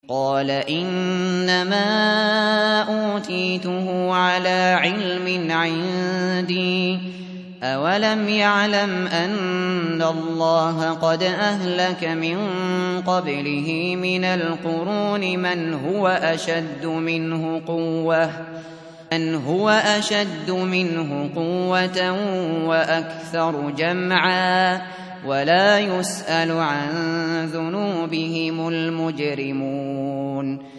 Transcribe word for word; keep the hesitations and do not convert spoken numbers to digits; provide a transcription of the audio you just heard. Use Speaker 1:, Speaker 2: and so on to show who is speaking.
Speaker 1: قال إنما أوتيته على علم عندي أولم يعلم أن الله قد أهلك من قبله من القرون من هو أشد منه قوة من هو أشد منه قوة وأكثر جمعا ولا يسأل عن ذنوبهم المجرمون